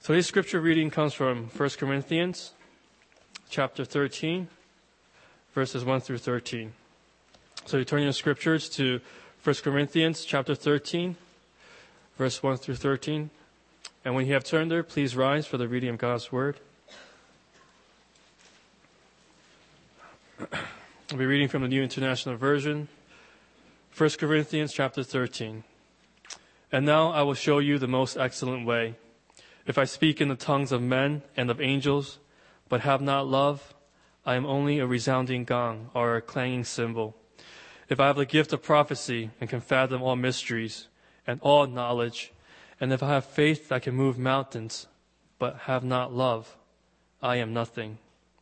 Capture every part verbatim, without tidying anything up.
Today's scripture reading comes from First Corinthians chapter thirteen, verses one through thirteen. So you turn your scriptures to First Corinthians chapter thirteen, verse one through thirteen. And when you have turned there, please rise for the reading of God's word. I'll be reading from the New International Version. First Corinthians chapter thirteen. And now I will show you the most excellent way. If I speak in the tongues of men and of angels, but have not love, I am only a resounding gong or a clanging cymbal. If I have the gift of prophecy and can fathom all mysteries and all knowledge, and if I have faith that can move mountains, but have not love, I am nothing.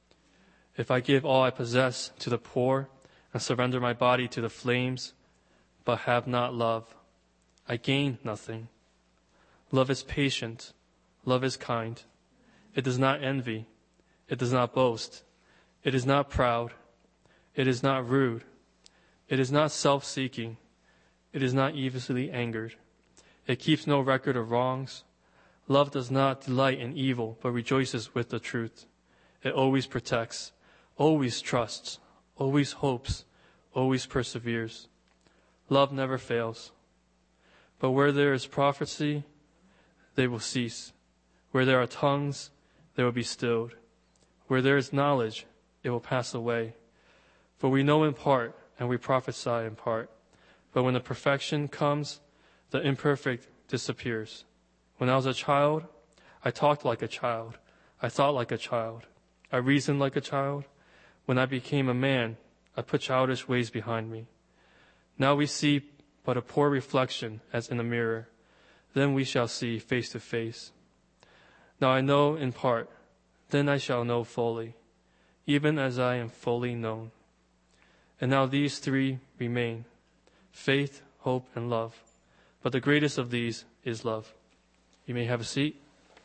If I give all I possess to the poor and surrender my body to the flames, but have not love, I gain nothing. Love is patient. Love is kind. It does not envy. It does not boast. It is not proud. It is not rude. It is not self-seeking. It is not easily angered. It keeps no record of wrongs. Love does not delight in evil, but rejoices with the truth. It always protects, always trusts, always hopes, always perseveres. Love never fails. But where there is prophecy, they will cease. Where there are tongues, they will be stilled. Where there is knowledge, it will pass away. For we know in part, and we prophesy in part. But when the perfection comes, the imperfect disappears. When I was a child, I talked like a child. I thought like a child. I reasoned like a child. When I became a man, I put childish ways behind me. Now we see but a poor reflection as in a mirror. Then we shall see face to face. Now I know in part, then I shall know fully, even as I am fully known. And now these three remain, faith, hope, and love. But the greatest of these is love. You may have a seat.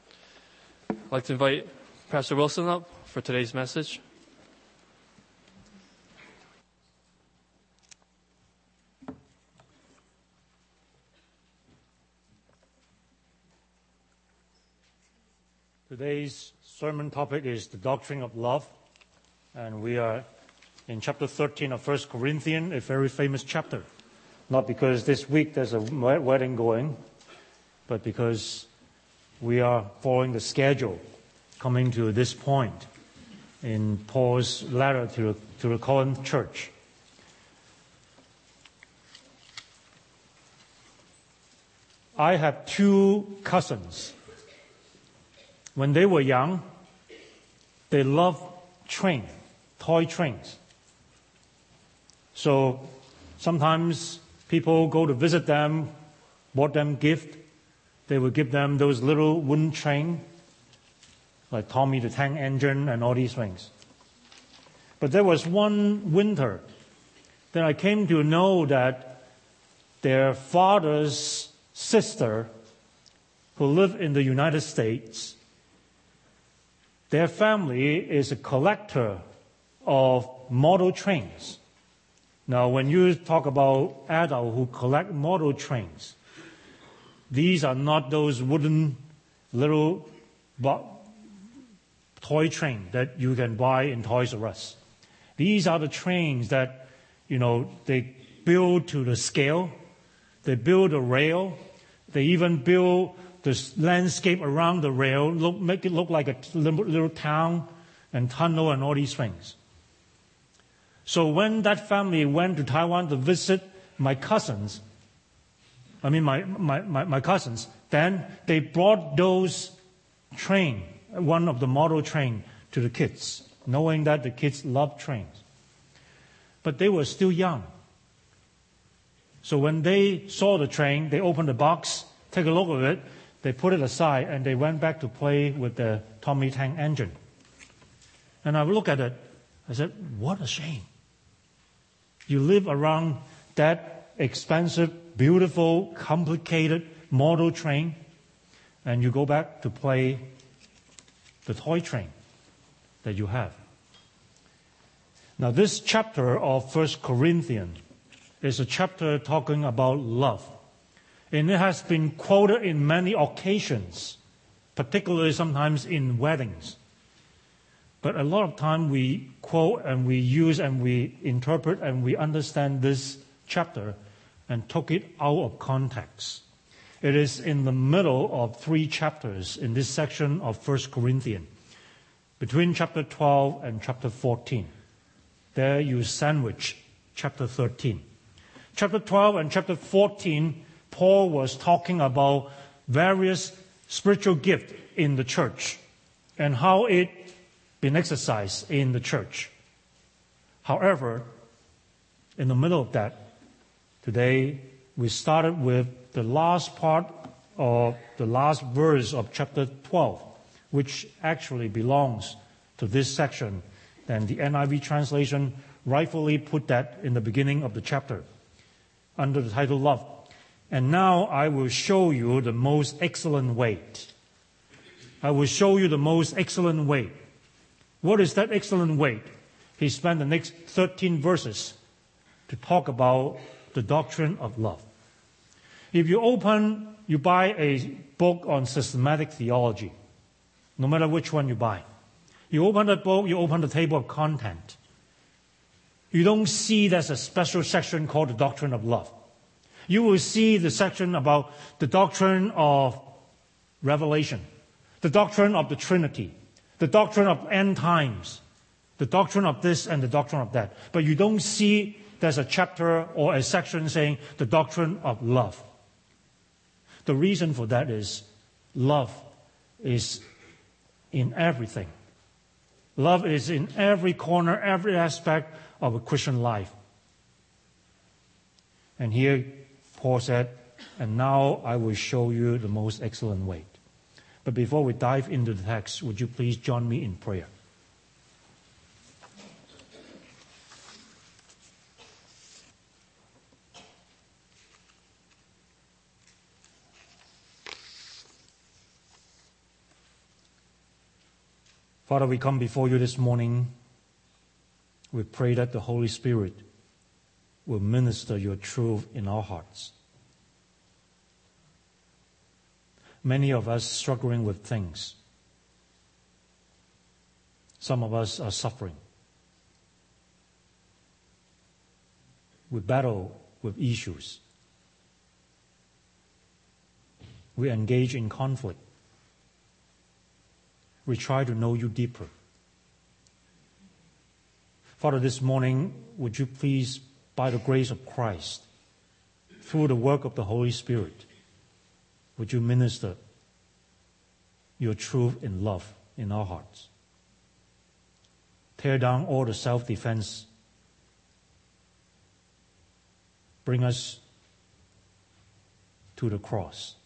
I'd like to invite Pastor Wilson up for today's message. Today's sermon topic is the doctrine of love, and we are in chapter thirteen of First Corinthians, a very famous chapter. Not because this week there's a wedding going, but because we are following the schedule, coming to this point in Paul's letter to, to the Corinth church. I have two cousins. When they were young, they loved trains, toy trains. So sometimes people go to visit them, bought them gift. They would give them those little wooden train, like Tommy the Tank Engine and all these things. But there was one winter that I came to know that their father's sister, who lived in the United States, their family is a collector of model trains. Now, when you talk about adults who collect model trains, these are not those wooden little toy trains that you can buy in Toys R Us. These are the trains that, you know, they build to the scale. They build a rail. They even build the landscape around the rail, look, make it look like a little town and tunnel and all these things. So when that family went to Taiwan to visit my cousins, I mean my, my, my, my cousins, then they brought those train, one of the model train, to the kids, knowing that the kids love trains. But they were still young. So when they saw the train, they opened the box, take a look at it, they put it aside, and they went back to play with the Tommy Tank Engine. And I looked at it, I said, what a shame. You live around that expensive, beautiful, complicated model train, and you go back to play the toy train that you have. Now, this chapter of First Corinthians is a chapter talking about love. And it has been quoted in many occasions particularly sometimes in weddings. But a lot of time we quote and we use and we interpret and we understand this chapter and took it out of context. It is in the middle of three chapters in this section of First Corinthians, between chapter twelve and chapter fourteen. There you sandwich chapter thirteen. Chapter twelve and chapter fourteen, Paul was talking about various spiritual gifts in the church and how it been exercised in the church. However, in the middle of that, today we started with the last part of the last verse of chapter twelve, which actually belongs to this section. Then the N I V translation rightfully put that in the beginning of the chapter under the title Love. And now I will show you the most excellent way. I will show you the most excellent way. What is that excellent way? He spent the next thirteen verses to talk about the doctrine of love. If you open, you buy a book on systematic theology, no matter which one you buy. You open the book, you open the table of content. You don't see there's a special section called the doctrine of love. You will see the section about the doctrine of revelation, the doctrine of the Trinity, the doctrine of end times, the doctrine of this and the doctrine of that. But you don't see there's a chapter or a section saying the doctrine of love. The reason for that is love is in everything. Love is in every corner, every aspect of a Christian life. And here Paul said, and now I will show you the most excellent way. But before we dive into the text, would you please join me in prayer? Father, we come before you this morning. We pray that the Holy Spirit will minister your truth in our hearts. Many of us struggling with things. Some of us are suffering. We battle with issues. We engage in conflict. We try to know you deeper. Father, this morning, would you please, by the grace of Christ, through the work of the Holy Spirit, would you minister your truth in love in our hearts? Tear down all the self-defense. Bring us to the cross.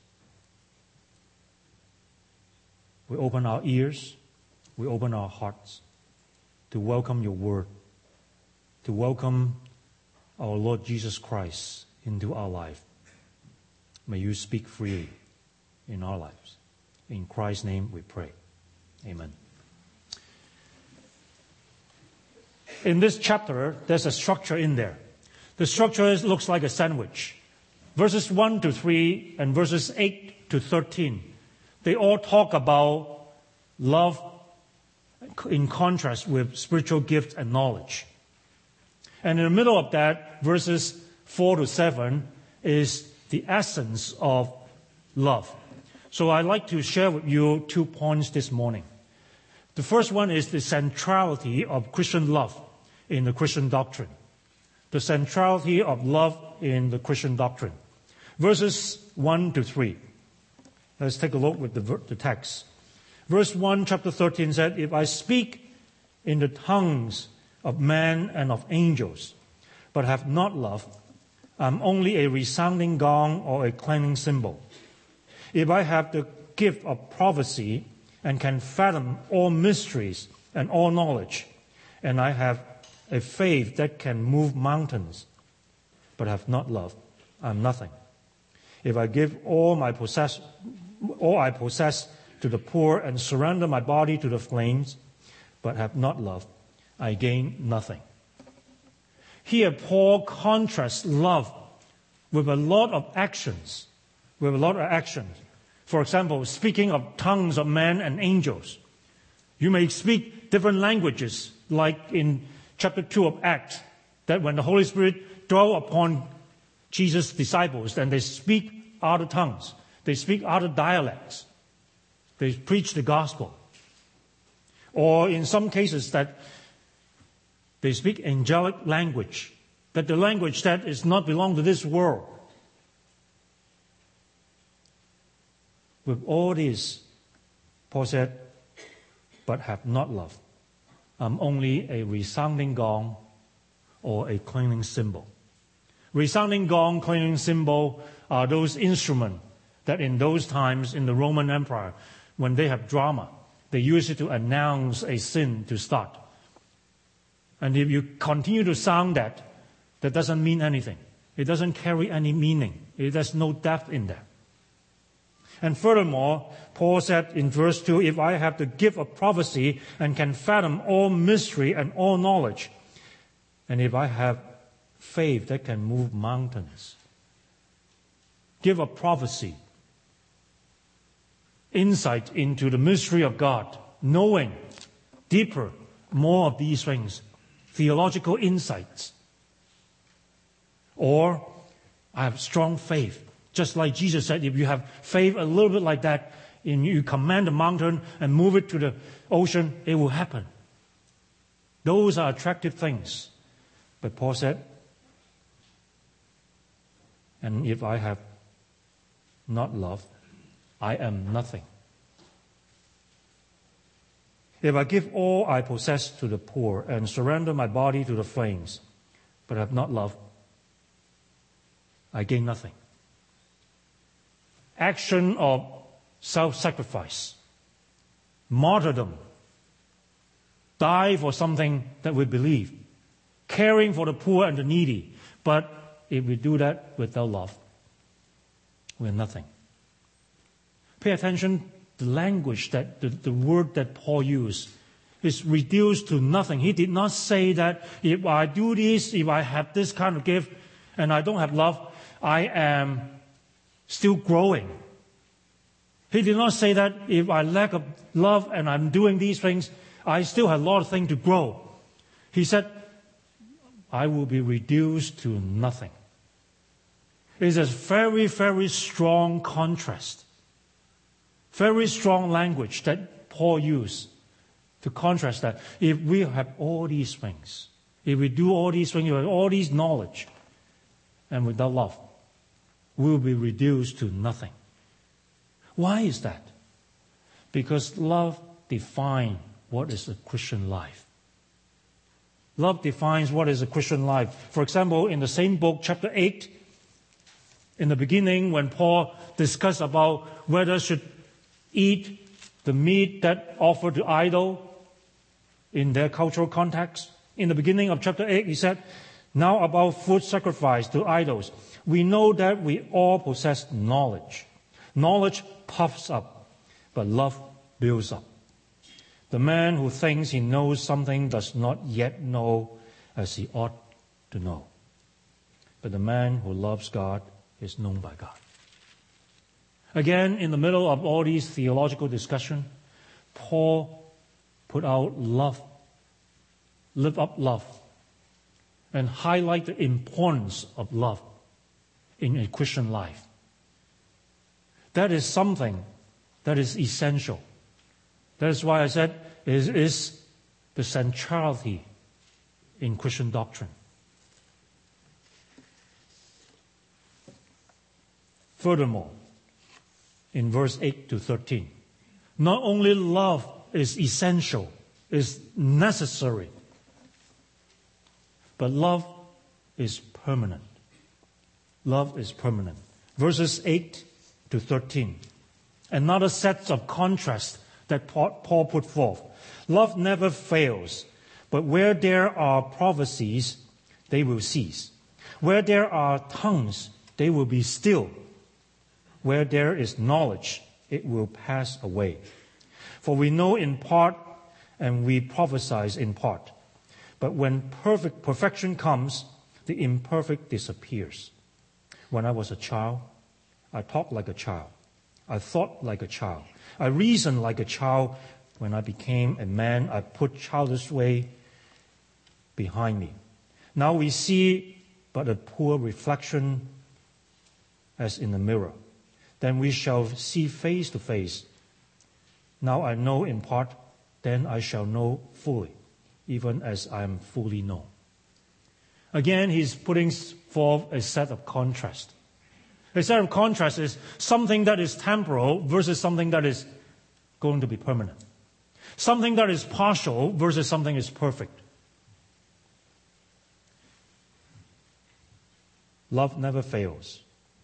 We open our ears, we open our hearts to welcome your word, to welcome our Lord Jesus Christ into our life. May you speak freely in our lives. In Christ's name we pray. Amen. In this chapter, there's a structure in there. The structure is, looks like a sandwich. Verses one to three and verses eight to thirteen. They all talk about love in contrast with spiritual gifts and knowledge. And in the middle of that, verses four to seven is the essence of love. So I'd like to share with you two points this morning. The first one is the centrality of Christian love in the Christian doctrine. The centrality of love in the Christian doctrine. Verses one to three. Let's take a look with the, the text. Verse one, chapter thirteen said, if I speak in the tongues of men and of angels, but have not love, I'm only a resounding gong or a clanging cymbal. If I have the gift of prophecy and can fathom all mysteries and all knowledge, and I have a faith that can move mountains, but have not love, I'm nothing. If I give all my possess, all I possess to the poor and surrender my body to the flames, but have not love, I gain nothing. Here, Paul contrasts love with a lot of actions, with a lot of actions. For example, speaking of tongues of men and angels. You may speak different languages, like in chapter two of Acts, that when the Holy Spirit dwell upon Jesus' disciples, and they speak other tongues, they speak other dialects, they preach the gospel. Or in some cases that they speak angelic language, that the language that is not belong to this world. With all this, Paul said, but have not love. I'm only a resounding gong or a clanging cymbal. Resounding gong, clanging cymbal are those instruments that in those times in the Roman Empire, when they have drama, they use it to announce a scene to start. And if you continue to sound that, that doesn't mean anything. It doesn't carry any meaning. It has no depth in there. And furthermore, Paul said in verse two, if I have the gift of prophecy and can fathom all mystery and all knowledge, and if I have faith that can move mountains, gift of prophecy, insight into the mystery of God, knowing deeper, more of these things, theological insights. Or I have strong faith. Just like Jesus said, if you have faith a little bit like that, and you command the mountain and move it to the ocean, it will happen. Those are attractive things. But Paul said, and if I have not love, I am nothing. If I give all I possess to the poor and surrender my body to the flames, but have not love, I gain nothing. Action of self-sacrifice, martyrdom, die for something that we believe, caring for the poor and the needy. But if we do that without love, we're nothing. Pay attention to the language, that the, the word that Paul used is reduced to nothing. He did not say that if I do this, if I have this kind of gift, and I don't have love, I am still growing. He did not say that if I lack of love and I'm doing these things, I still have a lot of things to grow. He said, I will be reduced to nothing. It is a very, very strong contrast. Very strong language that Paul used to contrast that. If we have all these things, if we do all these things, we have all these knowledge, and without love, we will be reduced to nothing. Why is that? Because love defines what is a Christian life. Love defines what is a Christian life. For example, in the same book, chapter eight, in the beginning, when Paul discussed about whether should eat the meat that offered to idol in their cultural context, in the beginning of chapter eight, he said, now about food sacrificed to idols. We know that we all possess knowledge. Knowledge puffs up, but love builds up. The man who thinks he knows something does not yet know as he ought to know. But the man who loves God is known by God. Again, in the middle of all these theological discussion, Paul put out love, live up love, and highlight the importance of love in a Christian life. That is something that is essential. That is why I said it is the centrality in Christian doctrine. Furthermore, in verse eight to thirteen, not only love is essential, is necessary, but love is permanent. Love is permanent. Verses eight to thirteen. Another set of contrast that Paul put forth. Love never fails, but where there are prophecies, they will cease. Where there are tongues, they will be still. Where there is knowledge, it will pass away. For we know in part, and we prophesy in part. But when perfect perfection comes, the imperfect disappears. When I was a child, I talked like a child. I thought like a child. I reasoned like a child. When I became a man, I put childish way behind me. Now we see but a poor reflection as in a mirror. Then we shall see face to face. Now I know in part, then I shall know fully, even as I am fully known. Again, he's putting forth a set of contrast. A set of contrast is something that is temporal versus something that is going to be permanent. Something that is partial versus something that is perfect. Love never fails.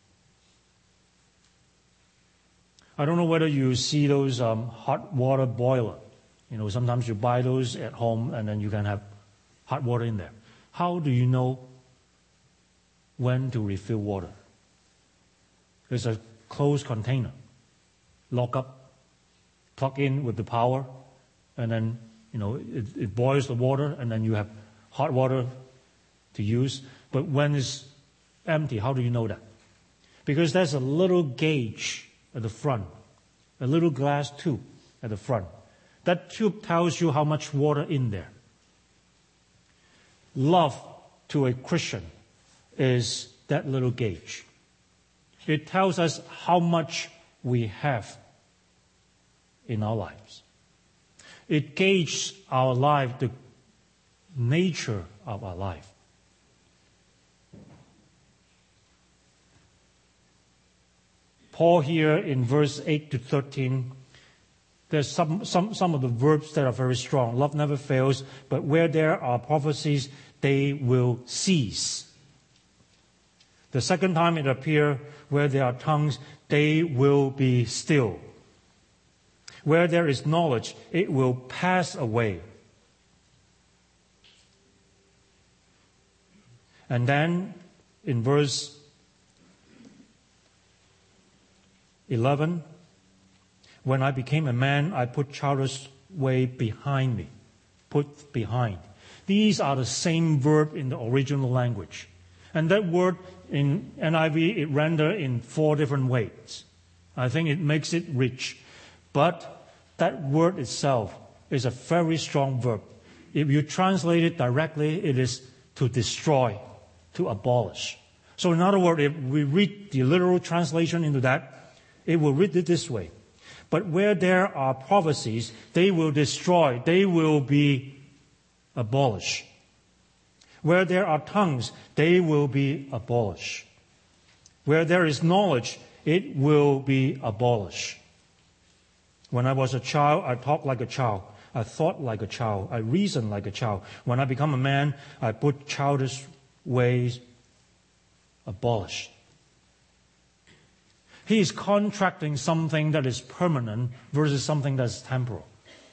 I don't know whether you see those um, hot water boiler. You know, sometimes you buy those at home and then you can have hot water in there. How do you know when to refill water? There's a closed container. Lock up, plug in with the power, and then, you know, it, it boils the water, and then you have hot water to use. But when it's empty, how do you know that? Because there's a little gauge at the front, a little glass tube at the front. That tube tells you how much water in there. Love to a Christian is that little gauge. It tells us how much we have in our lives. It gauges our life, the nature of our life. Paul here in verse eight to thirteen, there's some, some, some of the verbs that are very strong. Love never fails, but where there are prophecies, they will cease. The second time it appears, where there are tongues, they will be still. Where there is knowledge, it will pass away. And then in verse eleven, when I became a man, I put childish way behind me. Put behind. These are the same verb in the original language. And that word in N I V, it renders in four different ways. I think it makes it rich. But that word itself is a very strong verb. If you translate it directly, it is to destroy, to abolish. So in other words, if we read the literal translation into that, it will read it this way. But where there are prophecies, they will destroy, they will be abolished. Where there are tongues, they will be abolished. Where there is knowledge, it will be abolished. When I was a child, I talked like a child. I thought like a child. I reasoned like a child. When I become a man, I put childish ways abolished. He is contracting something that is permanent versus something that is temporal.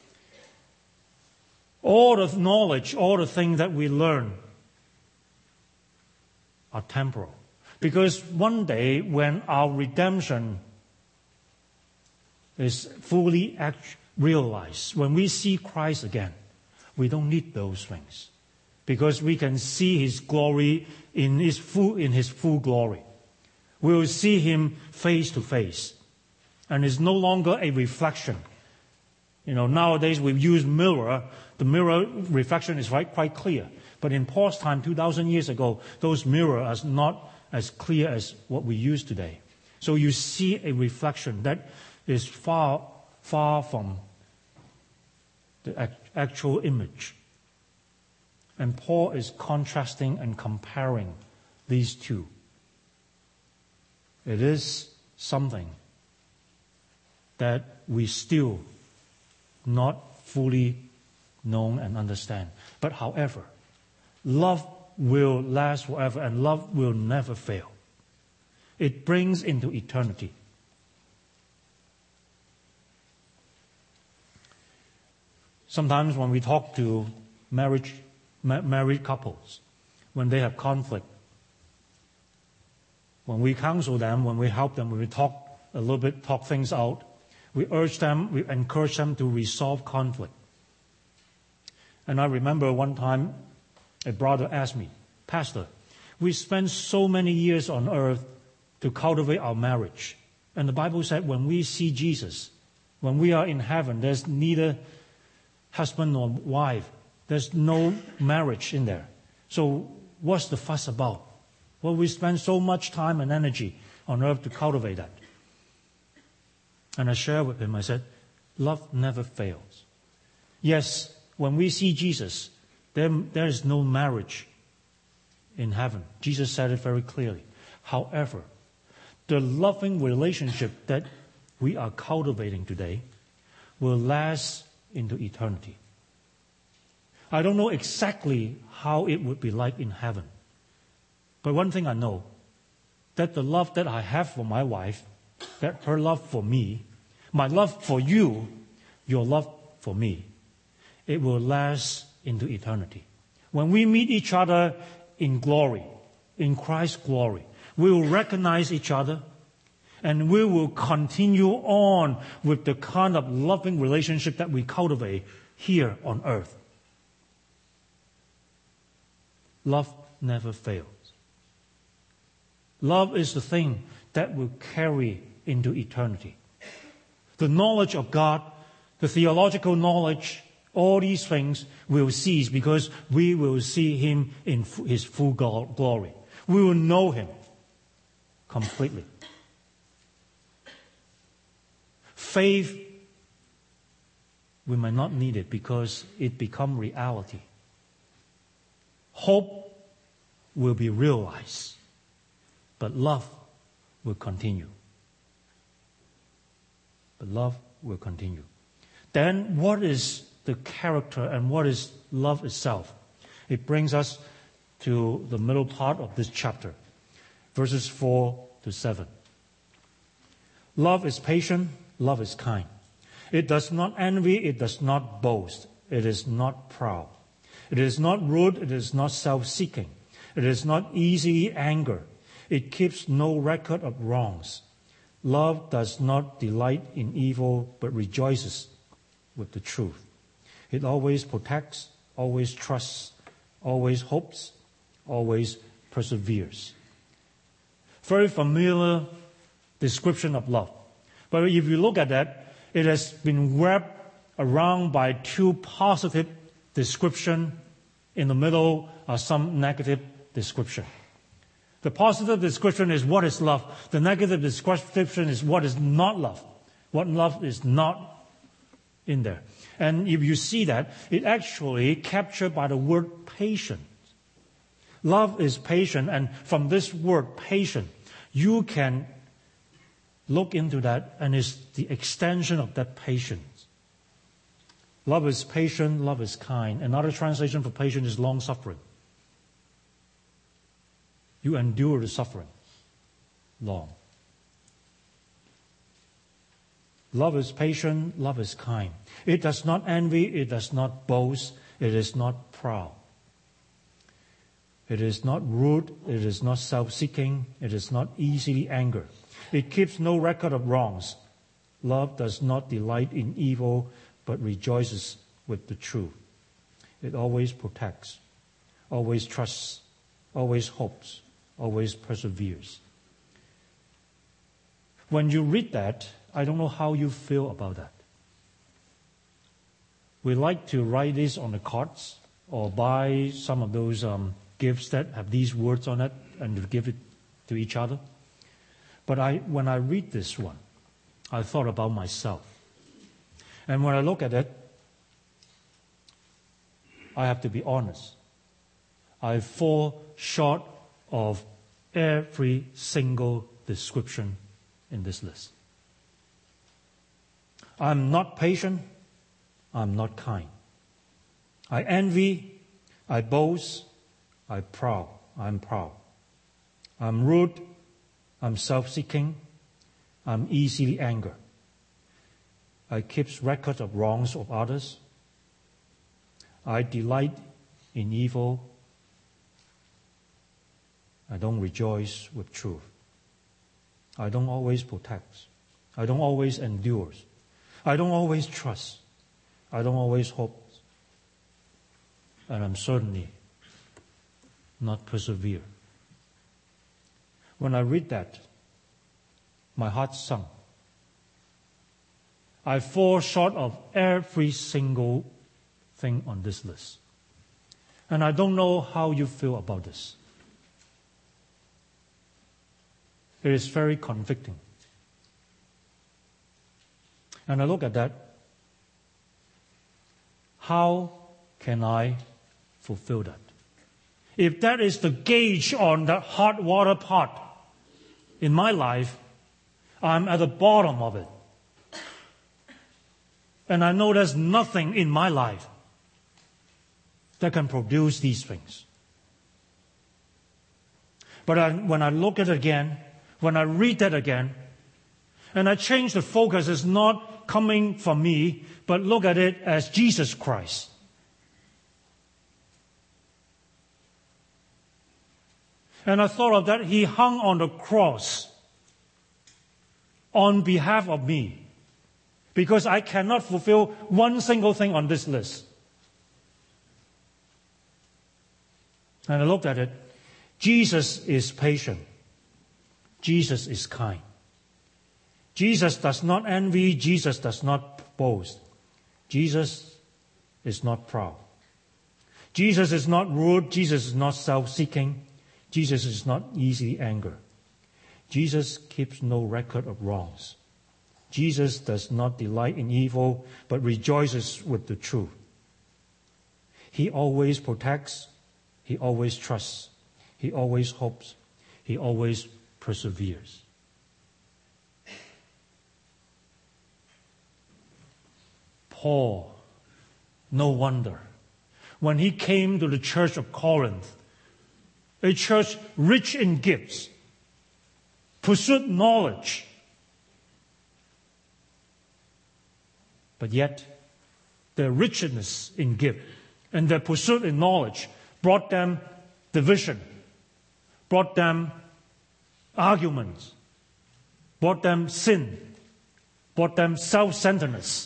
All the knowledge, all the things that we learn are temporal. Because one day when our redemption is fully realized, when we see Christ again, we don't need those things. Because we can see His glory in His full, in His full glory. We will see Him face to face. And it's no longer a reflection. You know, nowadays we use mirror. The mirror reflection is right, quite clear. But in Paul's time, two thousand years ago, those mirrors are not as clear as what we use today. So you see a reflection that is far, far from the actual image. And Paul is contrasting and comparing these two. It is something that we still not fully know and understand. But however, love will last forever and love will never fail. It brings into eternity. Sometimes when we talk to marriage, ma- married couples, when they have conflict, when we counsel them, when we help them, when we talk a little bit, talk things out, we urge them, we encourage them to resolve conflict. And I remember one time a brother asked me, Pastor, we spent so many years on earth to cultivate our marriage. And the Bible said when we see Jesus, when we are in heaven, there's neither husband nor wife. There's no marriage in there. So what's the fuss about? Well, we spend so much time and energy on earth to cultivate that. And I shared with him, I said, love never fails. Yes, when we see Jesus, there, there is no marriage in heaven. Jesus said it very clearly. However, the loving relationship that we are cultivating today will last into eternity. I don't know exactly how it would be like in heaven. But one thing I know, that the love that I have for my wife, that her love for me, my love for you, your love for me, it will last into eternity. When we meet each other in glory, in Christ's glory, we will recognize each other and we will continue on with the kind of loving relationship that we cultivate here on earth. Love never fails. Love is the thing that will carry into eternity. The knowledge of God, the theological knowledge, all these things will cease because we will see Him in His full glory. We will know Him completely. Faith, we might not need it because it becomes reality. Hope will be realized, but love will continue. But love will continue. Then what is the character and what is love itself? It brings us to the middle part of this chapter, verses four to seven. Love is patient, love is kind. It does not envy, it does not boast, it is not proud. It is not rude, it is not self-seeking. It is not easily angered. It keeps no record of wrongs. Love does not delight in evil, but rejoices with the truth. It always protects, always trusts, always hopes, always perseveres. Very familiar description of love. But if you look at that, it has been wrapped around by two positive descriptions. In the middle are some negative description. The positive description is what is love. The negative description is what is not love. What love is not in there. And if you see that, it actually captured by the word patient. Love is patient, and from this word patient, you can look into that, and it's the extension of that patience. Love is patient, love is kind. Another translation for patient is long-suffering. You endure the suffering long. Love is patient, love is kind. It does not envy, it does not boast, it is not proud. It is not rude, it is not self-seeking, it is not easily angered. It keeps no record of wrongs. Love does not delight in evil, but rejoices with the truth. It always protects, always trusts, always hopes, always perseveres. When you read that, I don't know how you feel about that. We like to write this on the cards or buy some of those um, gifts that have these words on it and to give it to each other. But I, when I read this one, I thought about myself. And when I look at it, I have to be honest. I fall short of every single description in this list. I'm not patient. I'm not kind. I envy. I boast. I proud. I'm proud. I'm rude. I'm self-seeking. I'm easily angered. I keep record of wrongs of others. I delight in evil. I don't rejoice with truth. I don't always protect. I don't always endure. I don't always trust. I don't always hope. And I'm certainly not persevere. When I read that, my heart sunk. I fall short of every single thing on this list. And I don't know how you feel about this. It is very convicting. And I look at that. How can I fulfill that? If that is the gauge on that hot water pot in my life, I'm at the bottom of it. And I know there's nothing in my life that can produce these things. But I, when I look at it again, when I read that again, and I change the focus, it's not coming from me, but look at it as Jesus Christ. And I thought of that. He hung on the cross on behalf of me because I cannot fulfill one single thing on this list. And I looked at it. Jesus is patient. Jesus is kind. Jesus does not envy. Jesus does not boast. Jesus is not proud. Jesus is not rude. Jesus is not self-seeking. Jesus is not easily angered. Jesus keeps no record of wrongs. Jesus does not delight in evil, but rejoices with the truth. He always protects. He always trusts. He always hopes. He always perseveres. Paul, no wonder, when he came to the church of Corinth, a church rich in gifts, pursued knowledge, but yet their richness in gift and their pursuit in knowledge brought them division, brought them arguments, brought them sin, brought them self-centeredness.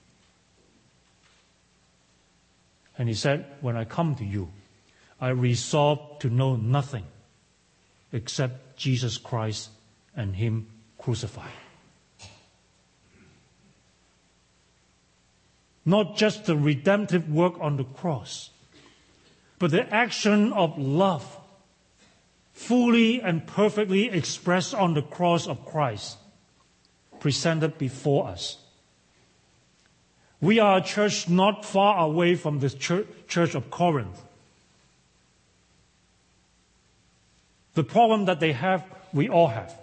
And he said, when I come to you, I resolve to know nothing except Jesus Christ and Him crucified. Not just the redemptive work on the cross, but the action of love fully and perfectly expressed on the cross of Christ, presented before us. We are a church not far away from the church, church of Corinth. The problem that they have, we all have.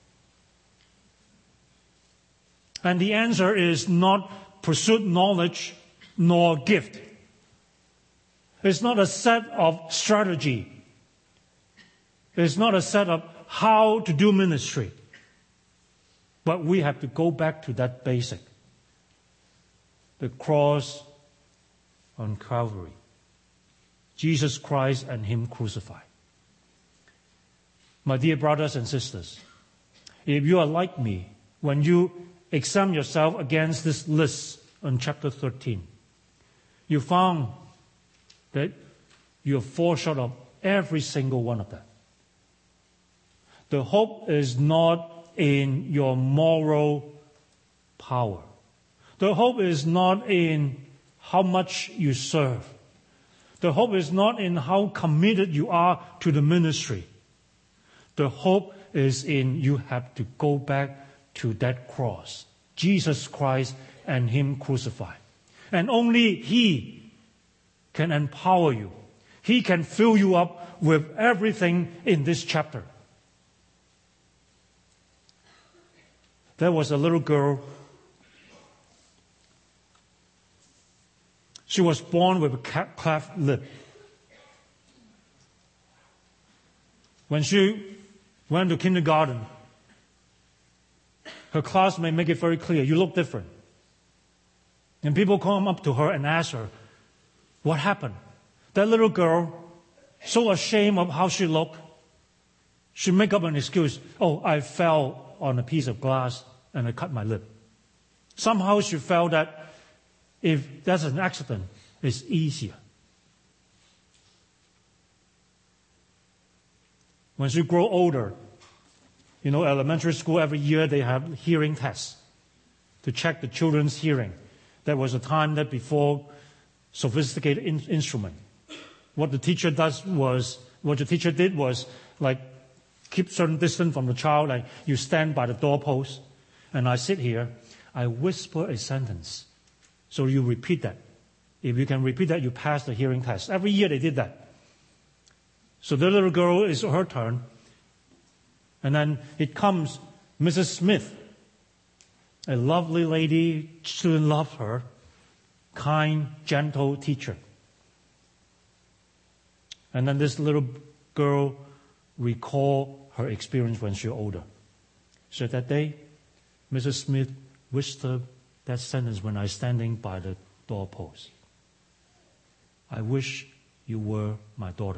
And the answer is not pursuit knowledge nor gift. It's not a set of strategy. It's not a set of how to do ministry. But we have to go back to that basic. The cross on Calvary. Jesus Christ and Him crucified. My dear brothers and sisters, if you are like me, when you examine yourself against this list on chapter thirteen, you found that you fall short of every single one of them. The hope is not in your moral power. The hope is not in how much you serve. The hope is not in how committed you are to the ministry. The hope is in you have to go back to that cross, Jesus Christ and Him crucified. And only He can empower you. He can fill you up with everything in this chapter. There was a little girl. She was born with a cleft lip. When she went to kindergarten, her classmate make it very clear, you look different. And people come up to her and ask her, what happened? That little girl, so ashamed of how she looked, she make up an excuse, oh, I fell on a piece of glass and I cut my lip. Somehow she felt that if that's an accident, it's easier. When she grow older, You know, elementary school, every year they have hearing tests to check the children's hearing. That was a time that before sophisticated in- instrument. What the teacher does was, what the teacher did was, like, keep certain distance from the child, like you stand by the doorpost, and I sit here, I whisper a sentence. So you repeat that. If you can repeat that, you pass the hearing test. Every year they did that. So the little girl, is her turn. And then it comes Missus Smith, a lovely lady, students love her, kind, gentle teacher. And then this little girl recall her experience when she was older. So that day, Missus Smith whispered that sentence when I was standing by the doorpost. I wish you were my daughter.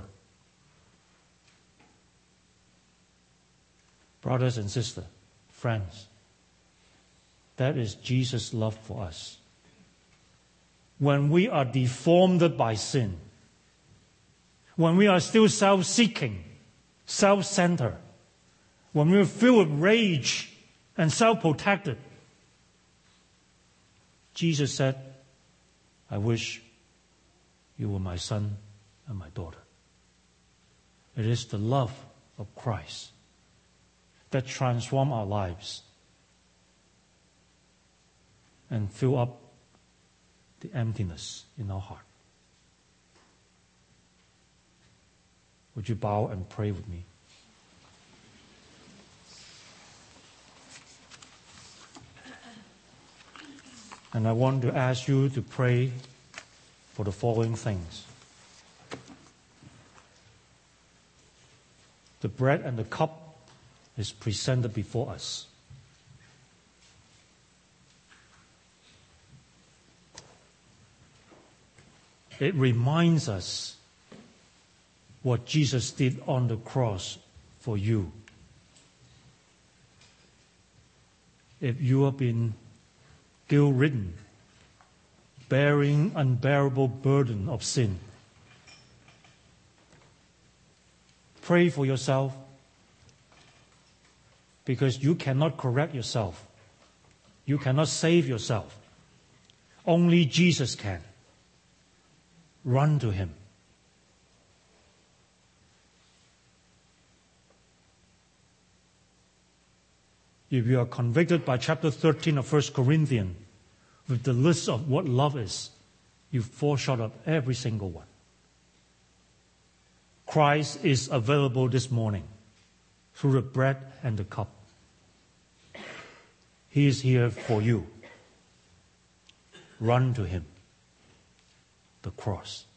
Brothers and sisters, friends, that is Jesus' love for us. When we are deformed by sin, when we are still self-seeking, self-centered, when we are filled with rage and self-protected, Jesus said, I wish you were my son and my daughter. It is the love of Christ that transforms our lives and fill up the emptiness in our heart. Would you bow and pray with me? And I want to ask you to pray for the following things. The bread and the cup is presented before us. It reminds us what Jesus did on the cross for you. If you have been guilt-ridden, bearing unbearable burden of sin, pray for yourself, because you cannot correct yourself. You cannot save yourself. Only Jesus can. Run to Him. If you are convicted by chapter thirteen of First Corinthians with the list of what love is, you fall short of every single one. Christ is available this morning through the bread and the cup. He is here for you. Run to Him, the cross.